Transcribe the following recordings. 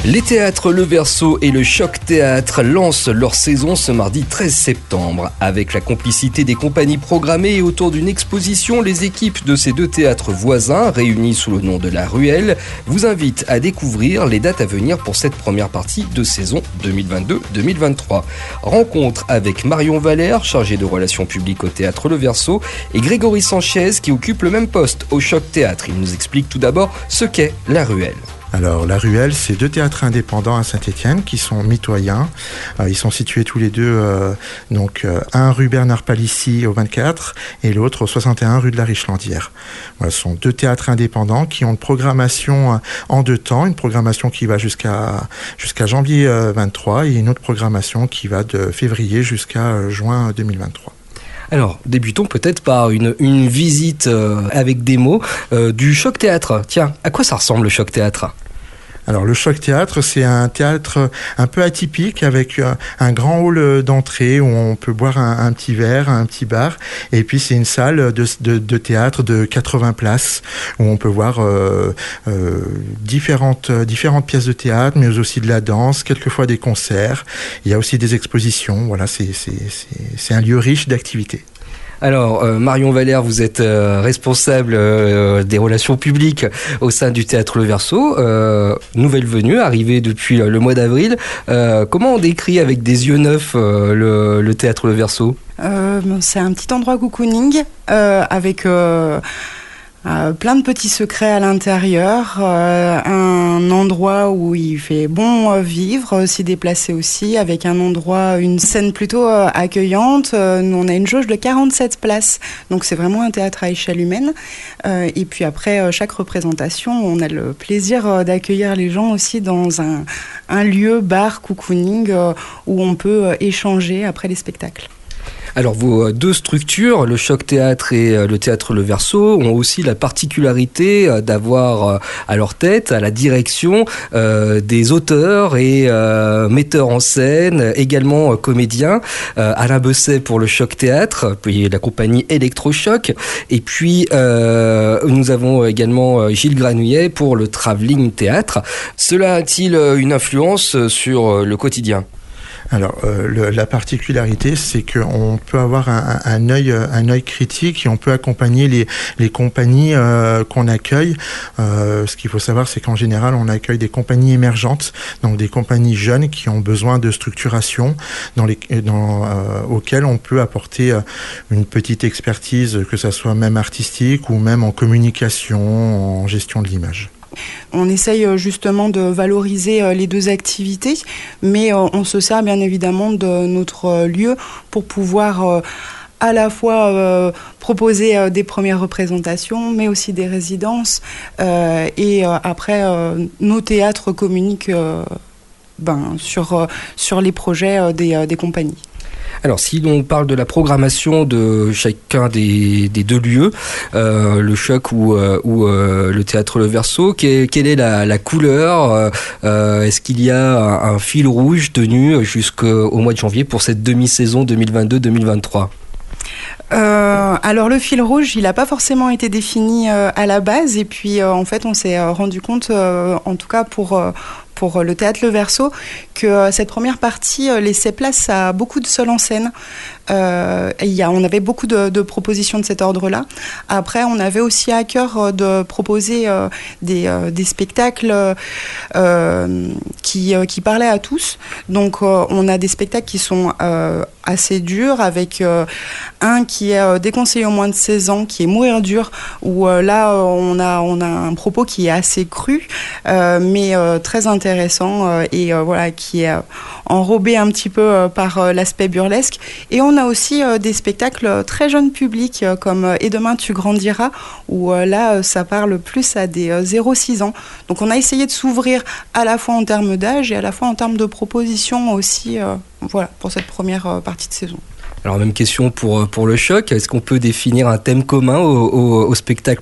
Les théâtres Le Verseau et le Choc Théâtre lancent leur saison ce mardi 13 septembre. Avec la complicité des compagnies programmées et autour d'une exposition, les équipes de ces deux théâtres voisins, réunis sous le nom de La Ruelle, vous invitent à découvrir les dates à venir pour cette première partie de saison 2022-2023. Rencontre avec Marion Valère, chargée de relations publiques au théâtre Le Verseau, et Grégory Sanchez qui occupe le même poste au Choc Théâtre. Il nous explique tout d'abord ce qu'est La Ruelle. Alors, La Ruelle, c'est deux théâtres indépendants à Saint-Étienne qui sont mitoyens. Ils sont situés tous les deux, un rue Bernard Palissy au 24 et l'autre au 61 rue de la Richlandière. Voilà, ce sont deux théâtres indépendants qui ont une programmation en deux temps, une programmation qui va jusqu'à janvier 23 et une autre programmation qui va de février jusqu'à juin 2023. Alors, débutons peut-être par une visite avec des mots du Choc Théâtre. Tiens, à quoi ça ressemble le Choc Théâtre ? Alors le Choc Théâtre, c'est un théâtre un peu atypique avec un grand hall d'entrée où on peut boire un petit verre, un petit bar. Et puis c'est une salle de théâtre de 80 places où on peut voir différentes pièces de théâtre, mais aussi de la danse, quelquefois des concerts. Il y a aussi des expositions. Voilà, c'est un lieu riche d'activités. Alors, Marion Valère, vous êtes responsable des relations publiques au sein du Théâtre Le Verseau. Nouvelle venue, arrivée depuis le mois d'avril. Comment on décrit avec des yeux neufs le Théâtre Le Verseau ? C'est un petit endroit cocooning avec... plein de petits secrets à l'intérieur, un endroit où il fait bon vivre, s'y déplacer aussi, avec une scène plutôt accueillante. Nous, on a une jauge de 47 places, donc c'est vraiment un théâtre à échelle humaine. Et puis après chaque représentation, on a le plaisir d'accueillir les gens aussi dans un lieu bar cocooning où on peut échanger après les spectacles. Alors vos deux structures, le Choc Théâtre et le Théâtre Le Verseau, ont aussi la particularité d'avoir à leur tête, à la direction, des auteurs et metteurs en scène, également comédiens. Alain Besset pour le Choc Théâtre, puis la compagnie Electrochoc. Et puis nous avons également Gilles Granouillet pour le Travelling Théâtre. Cela a-t-il une influence sur le quotidien ? Alors, la particularité, c'est qu'on peut avoir un œil critique et on peut accompagner les compagnies qu'on accueille. Ce qu'il faut savoir, c'est qu'en général, on accueille des compagnies émergentes, donc des compagnies jeunes qui ont besoin de structuration auxquelles on peut apporter une petite expertise, que ça soit même artistique ou même en communication, en gestion de l'image. On essaye justement de valoriser les deux activités, mais on se sert bien évidemment de notre lieu pour pouvoir à la fois proposer des premières représentations, mais aussi des résidences. Et après, nos théâtres communiquent sur les projets des compagnies. Alors, si l'on parle de la programmation de chacun des deux lieux, le Choc ou le Théâtre Le Verseau, quelle est la couleur ? Est-ce qu'il y a un fil rouge tenu jusqu'au mois de janvier pour cette demi-saison 2022-2023 ? Alors le fil rouge, il n'a pas forcément été défini à la base, et puis en fait on s'est rendu compte, en tout cas pour le Théâtre Le Verseau, que cette première partie laissait place à beaucoup de seuls en scène. On avait beaucoup de propositions de cet ordre-là. Après, on avait aussi à cœur de proposer des spectacles qui parlaient à tous. Donc, on a des spectacles qui sont assez durs, avec un qui est déconseillé au moins de 16 ans, qui est Mourir dur, où là, on a un propos qui est assez cru, mais très intéressant, et voilà, qui est enrobé un petit peu par l'aspect burlesque. Et on a aussi des spectacles très jeune public, comme Et demain tu grandiras, où là, ça parle plus à des 0-6 ans. Donc on a essayé de s'ouvrir à la fois en termes d'âge et à la fois en termes de propositions aussi, pour cette première partie de saison. Alors même question pour le Choc, est-ce qu'on peut définir un thème commun au spectacle proposé ?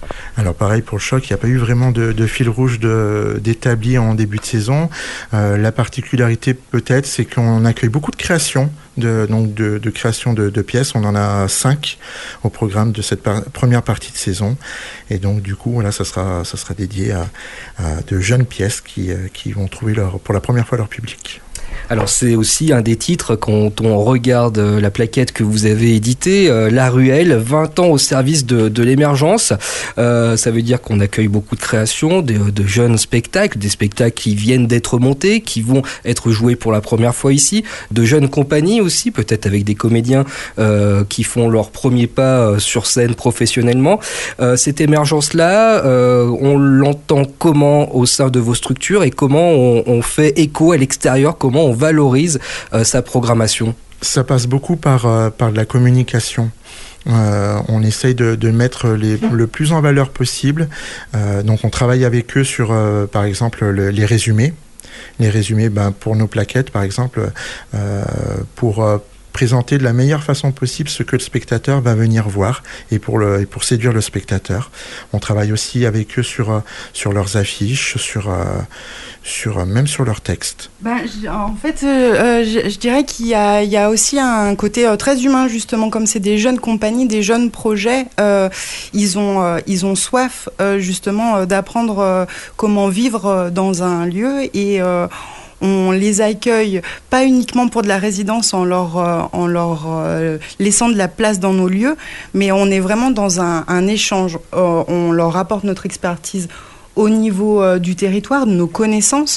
Alors pareil pour le choc, il n'y a pas eu vraiment de fil rouge d'établi en début de saison. La particularité peut-être, c'est qu'on accueille beaucoup de créations, de création de pièces. On en a 5 au programme de cette première partie de saison. Et donc du coup, voilà, ça sera dédié à de jeunes pièces qui vont trouver pour la première fois leur public. Alors c'est aussi un des titres quand on regarde la plaquette que vous avez éditée, La Ruelle, 20 ans au service de l'émergence. Ça veut dire qu'on accueille beaucoup de créations, de jeunes spectacles, des spectacles qui viennent d'être montés, qui vont être joués pour la première fois ici, de jeunes compagnies aussi, peut-être avec des comédiens qui font leur premier pas sur scène professionnellement. Cette émergence-là, on l'entend comment au sein de vos structures et comment on fait écho à l'extérieur, comment on valorise sa programmation? Ça passe beaucoup par la communication. On essaye de mettre le plus en valeur possible. Donc on travaille avec eux sur, par exemple, les résumés. Les résumés pour nos plaquettes, par exemple, pour présenter de la meilleure façon possible ce que le spectateur va venir voir et pour séduire le spectateur. On travaille aussi avec eux sur leurs affiches, même sur leurs textes. En fait, je dirais qu'il y a aussi un côté très humain, justement, comme c'est des jeunes compagnies, des jeunes projets. Ils ont soif, justement, d'apprendre comment vivre dans un lieu et on les accueille pas uniquement pour de la résidence en leur laissant de la place dans nos lieux, mais on est vraiment dans un échange. On leur apporte notre expertise au niveau du territoire, de nos connaissances.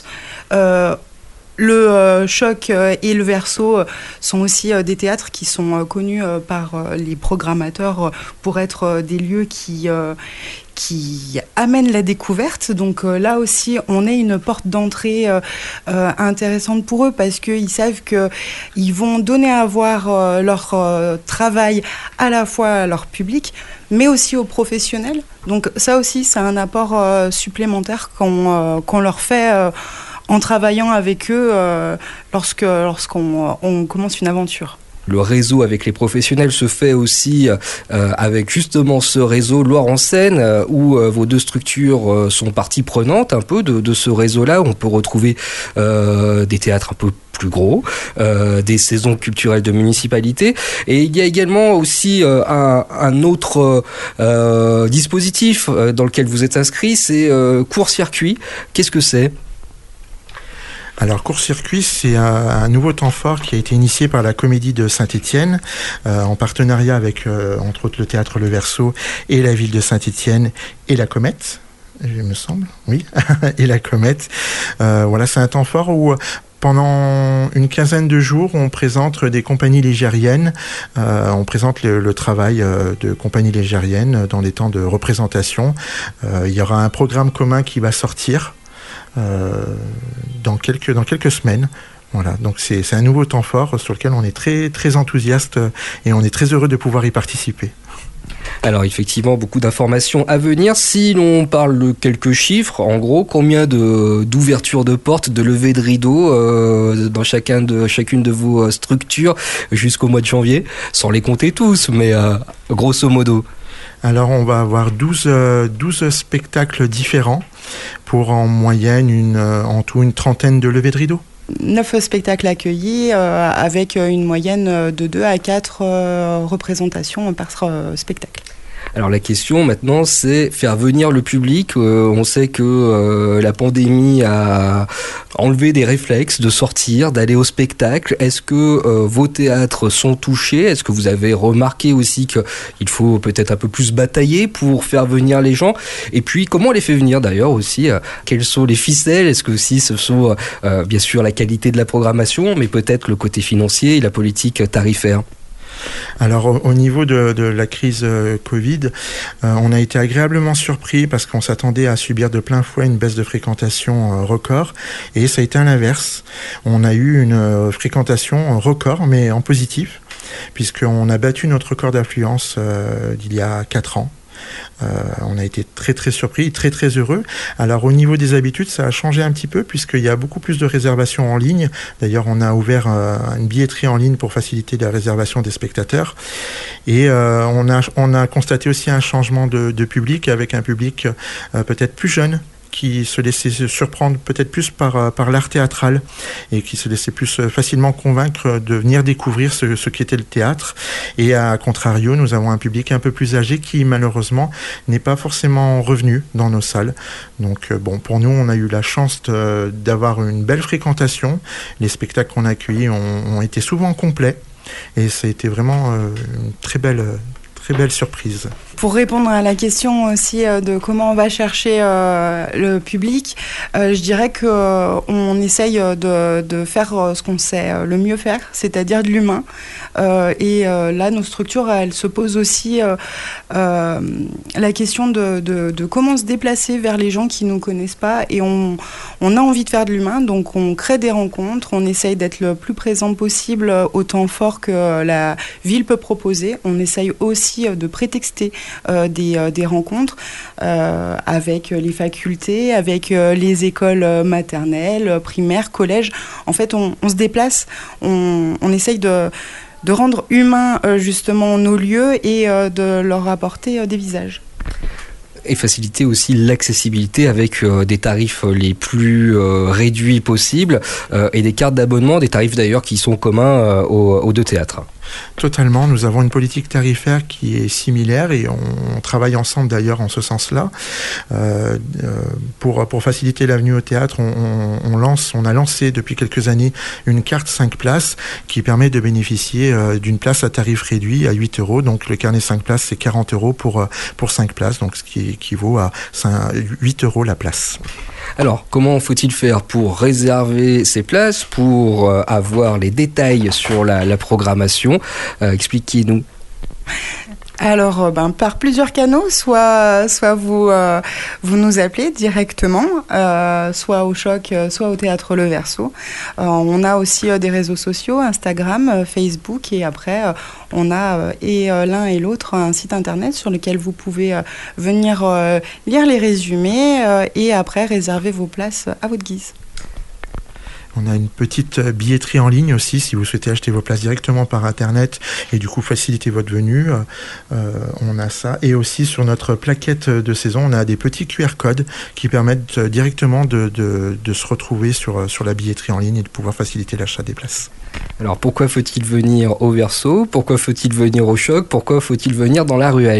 Le Choc et le Verso sont aussi des théâtres qui sont connus par les programmateurs pour être des lieux qui amènent la découverte. Donc là aussi, on est une porte d'entrée intéressante pour eux parce qu'ils savent qu'ils vont donner à voir leur travail à la fois à leur public, mais aussi aux professionnels. Donc ça aussi, c'est un apport supplémentaire qu'on leur fait en travaillant avec eux lorsqu'on commence une aventure. Le réseau avec les professionnels se fait aussi avec justement ce réseau Loire en Seine où vos deux structures sont partie prenante un peu de ce réseau-là. On peut retrouver des théâtres un peu plus gros, des saisons culturelles de municipalité. Et il y a également aussi un autre dispositif dans lequel vous êtes inscrit, c'est Court-Circuit. Qu'est-ce que c'est ? Alors, Court-Circuit, c'est un nouveau temps fort qui a été initié par la Comédie de Saint-Étienne, en partenariat avec, entre autres, le Théâtre Le Verso et la ville de Saint-Étienne et la Comète, il me semble, oui, et la Comète. Voilà, c'est un temps fort où pendant une quinzaine de jours, on présente des compagnies ligériennes, on présente le travail de compagnies ligériennes dans des temps de représentation. Il y aura un programme commun qui va sortir dans quelques semaines. Voilà, donc c'est un nouveau temps fort sur lequel on est très, très enthousiaste et on est très heureux de pouvoir y participer. Alors effectivement, beaucoup d'informations à venir. Si l'on parle de quelques chiffres, en gros, combien d'ouvertures de portes, de levées de rideaux dans chacune de vos structures jusqu'au mois de janvier, sans les compter tous, mais grosso modo. Alors on va avoir 12 spectacles différents pour en moyenne en tout une trentaine de levées de rideaux. 9 spectacles accueillis avec une moyenne de 2 à 4 représentations par spectacle. Alors la question maintenant, c'est faire venir le public. On sait que la pandémie a enlevé des réflexes de sortir, d'aller au spectacle. Est-ce que vos théâtres sont touchés ? Est-ce que vous avez remarqué aussi qu'il faut peut-être un peu plus batailler pour faire venir les gens ? Et puis comment on les fait venir d'ailleurs aussi ? Quelles sont les ficelles ? Est-ce que aussi ce sont bien sûr la qualité de la programmation, mais peut-être le côté financier et la politique tarifaire ? Alors au niveau de la crise Covid, on a été agréablement surpris parce qu'on s'attendait à subir de plein fouet une baisse de fréquentation record et ça a été à l'inverse. On a eu une fréquentation record mais en positif puisqu'on a battu notre record d'affluence d'il y a 4 ans. On a été très très surpris, très très heureux. Alors au niveau des habitudes, ça a changé un petit peu puisqu'il y a beaucoup plus de réservations en ligne. D'ailleurs, on a ouvert une billetterie en ligne pour faciliter la réservation des spectateurs. Et on a constaté aussi un changement de public, avec un public peut-être plus jeune, qui se laissait surprendre peut-être plus par l'art théâtral et qui se laissait plus facilement convaincre de venir découvrir ce qu'était le théâtre. Et à contrario, nous avons un public un peu plus âgé qui malheureusement n'est pas forcément revenu dans nos salles. Donc bon, pour nous, on a eu la chance d'avoir une belle fréquentation. Les spectacles qu'on a accueillis ont été souvent complets et ça a été vraiment une très belle surprise. Pour répondre à la question aussi de comment on va chercher le public, je dirais qu'on essaye de faire ce qu'on sait le mieux faire, c'est-à-dire de l'humain. Et là, nos structures, elles se posent aussi la question de comment se déplacer vers les gens qui ne nous connaissent pas. Et on a envie de faire de l'humain, donc on crée des rencontres, on essaye d'être le plus présent possible au temps fort que la ville peut proposer. On essaye aussi de prétexter des rencontres avec les facultés, avec les écoles maternelles, primaires, collèges. En fait, on se déplace, on essaye de rendre humains justement nos lieux et de leur apporter des visages. Et faciliter aussi l'accessibilité avec des tarifs les plus réduits possibles et des cartes d'abonnement, des tarifs d'ailleurs qui sont communs aux deux théâtres. Totalement, nous avons une politique tarifaire qui est similaire et on travaille ensemble d'ailleurs en ce sens-là. Pour faciliter l'avenue au théâtre, on a lancé depuis quelques années une carte 5 places qui permet de bénéficier d'une place à tarif réduit à 8 €. Donc le carnet 5 places, c'est 40 € pour 5 places, donc ce qui équivaut à 8 € la place. Alors, comment faut-il faire pour réserver ces places, pour avoir les détails sur la programmation ? Expliquez-nous. Alors, par plusieurs canaux, soit vous nous appelez directement, soit au Choc, soit au Théâtre Le Verso. On a aussi des réseaux sociaux, Instagram, Facebook, et après, on a l'un et l'autre un site internet sur lequel vous pouvez venir lire les résumés et après réserver vos places à votre guise. On a une petite billetterie en ligne aussi, si vous souhaitez acheter vos places directement par Internet et du coup faciliter votre venue. On a ça. Et aussi sur notre plaquette de saison, on a des petits QR codes qui permettent directement de se retrouver sur la billetterie en ligne et de pouvoir faciliter l'achat des places. Alors pourquoi faut-il venir au Verso ? Pourquoi faut-il venir au Choc ? Pourquoi faut-il venir dans la ruelle ?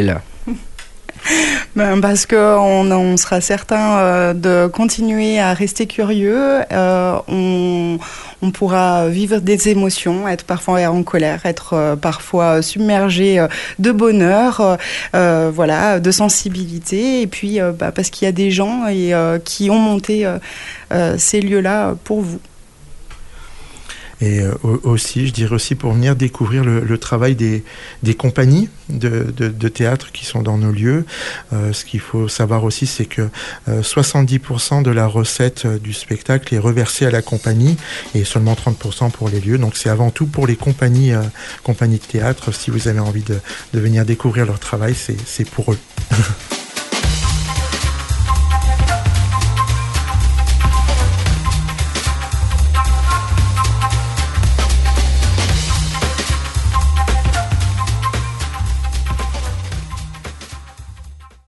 Parce qu'on sera certain de continuer à rester curieux, on pourra vivre des émotions, être parfois en colère, être parfois submergé de bonheur, de sensibilité, et puis parce qu'il y a des gens qui ont monté ces lieux-là pour vous. Et aussi, je dirais aussi pour venir découvrir le travail des compagnies de théâtre qui sont dans nos lieux. Ce qu'il faut savoir aussi, c'est que 70% de la recette du spectacle est reversée à la compagnie et seulement 30% pour les lieux. Donc c'est avant tout pour les compagnies de théâtre. Si vous avez envie de venir découvrir leur travail, c'est pour eux.